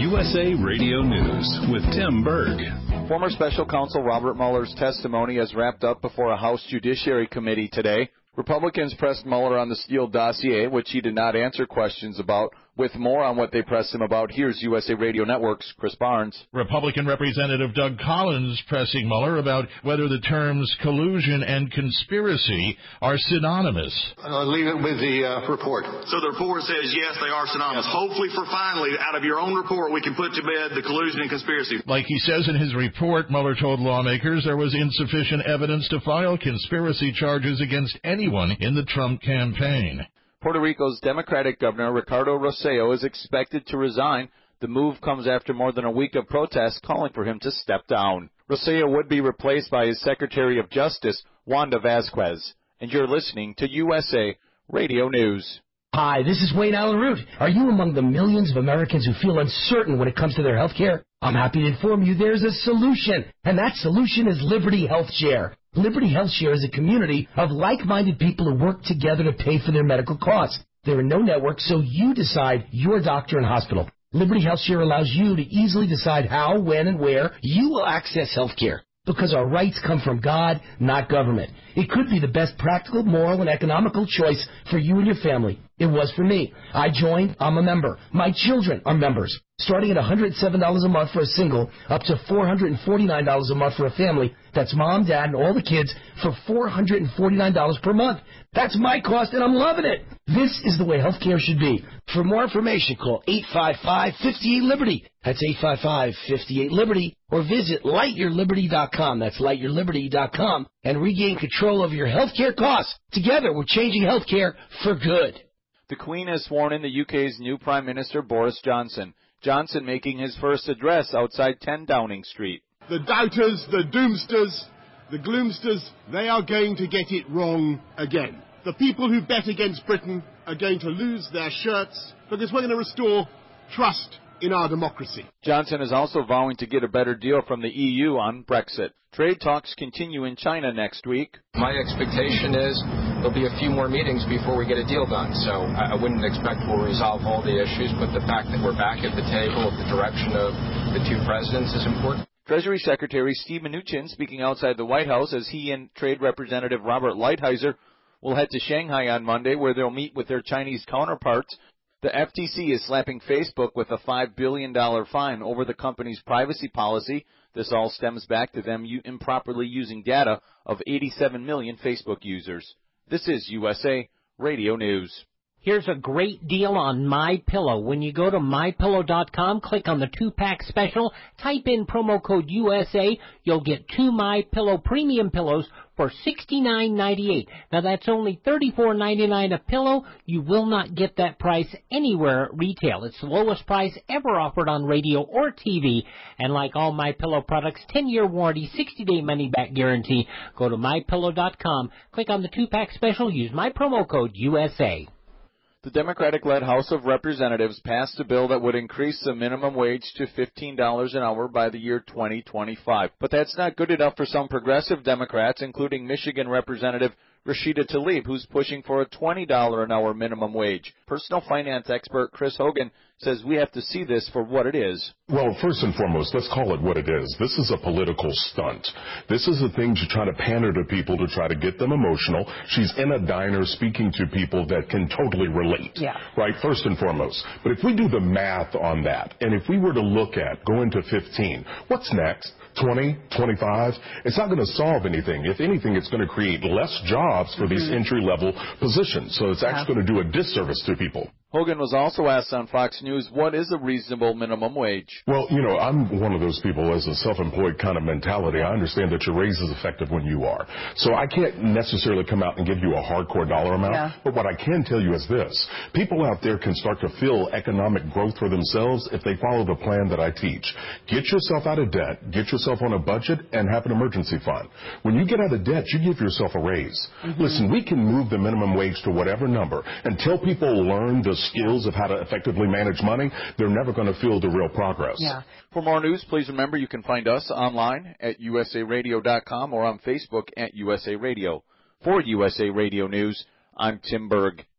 USA Radio News with Tim Berg. Former special counsel Robert Mueller's testimony has wrapped up before a House Judiciary Committee today. Republicans pressed Mueller on the Steele dossier, which he did not answer questions about. With more on what they pressed him about, here's USA Radio Network's Chris Barnes. Republican Representative Doug Collins pressing Mueller about whether the terms collusion and conspiracy are synonymous. I'll leave it with the report. So the report says, yes, they are synonymous. Yes. Hopefully, for finally, out of your own report, we can put to bed the collusion and conspiracy. Like he says in his report, Mueller told lawmakers there was insufficient evidence to file conspiracy charges against anyone in the Trump campaign. Puerto Rico's Democratic Governor Ricardo Rosselló is expected to resign. The move comes after more than a week of protests calling for him to step down. Rosselló would be replaced by his Secretary of Justice, Wanda Vazquez. And you're listening to USA Radio News. Hi, this is Wayne Allen Root. Are you among the millions of Americans who feel uncertain when it comes to their health care? I'm happy to inform you there's a solution, and that solution is Liberty Health Share. Liberty Health Share is a community of like-minded people who work together to pay for their medical costs. There are no networks, so you decide your doctor and hospital. Liberty Health Share allows you to easily decide how, when, and where you will access health care. Because our rights come from God, not government. It could be the best practical, moral, and economical choice for you and your family. It was for me. I joined. I'm a member. My children are members. Starting at $107 a month for a single, up to $449 a month for a family. That's mom, dad, and all the kids for $449 per month. That's my cost, and I'm loving it. This is the way healthcare should be. For more information, call 855-58-LIBERTY. That's 855-58-LIBERTY. Or visit lightyourliberty.com. That's lightyourliberty.com. And regain control of your healthcare costs. Together, we're changing healthcare for good. The Queen has sworn in the UK's new Prime Minister, Boris Johnson. Johnson making his first address outside 10 Downing Street. The doubters, the doomsters, the gloomsters, they are going to get it wrong again. The people who bet against Britain are going to lose their shirts because we're going to restore trust in our democracy. Johnson is also vowing to get a better deal from the EU on Brexit. Trade talks continue in China next week. My expectation is there'll be a few more meetings before we get a deal done. So I wouldn't expect we'll resolve all the issues, but the fact that we're back at the table with the direction of the two presidents is important. Treasury Secretary Steve Mnuchin speaking outside the White House as he and Trade Representative Robert Lighthizer will head to Shanghai on Monday, where they'll meet with their Chinese counterparts. The FTC is slapping Facebook with a $5 billion fine over the company's privacy policy. This all stems back to them improperly using data of 87 million Facebook users. This is USA Radio News. Here's a great deal on MyPillow. When you go to MyPillow.com, click on the 2-pack special, type in promo code USA, you'll get 2 MyPillow premium pillows for $69.98. Now, that's only $34.99 a pillow. You will not get that price anywhere at retail. It's the lowest price ever offered on radio or TV. And like all MyPillow products, 10-year warranty, 60-day money-back guarantee. Go to MyPillow.com, click on the 2-pack special, use my promo code USA. The Democratic-led House of Representatives passed a bill that would increase the minimum wage to $15 an hour by the year 2025. But that's not good enough for some progressive Democrats, including Michigan Representative Rashida Tlaib, who's pushing for a $20 an hour minimum wage. Personal finance expert Chris Hogan says we have to see this for what it is. Well, first and foremost, let's call it what it is. This is a political stunt. This is a thing to try to pander to people, to try to get them emotional. She's in a diner speaking to people that can totally relate, right, first and foremost. But if we do the math on that, and if we were to look at going to 15, what's next? 20, 25, it's not going to solve anything. If anything, it's going to create less jobs for these entry-level positions. So it's actually going to do a disservice to people. Hogan was also asked on Fox News, what is a reasonable minimum wage? Well, you know, I'm one of those people as a self-employed kind of mentality. I understand that your raise is effective when you are. So I can't necessarily come out and give you a hardcore dollar amount. But what I can tell you is this. People out there can start to feel economic growth for themselves if they follow the plan that I teach. Get yourself out of debt, get yourself on a budget, and have an emergency fund. When you get out of debt, you give yourself a raise. Listen, we can move the minimum wage to whatever number. Until people learn the skills of how to effectively manage money, they're never going to feel the real progress. For more news, please remember you can find us online at usaradio.com or on Facebook at USA Radio. For USA Radio News, I'm Tim Berg.